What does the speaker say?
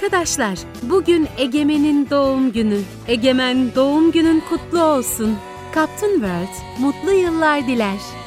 Arkadaşlar, bugün Egemen'in doğum günü. Egemen, doğum günün kutlu olsun. Captain World, mutlu yıllar diler.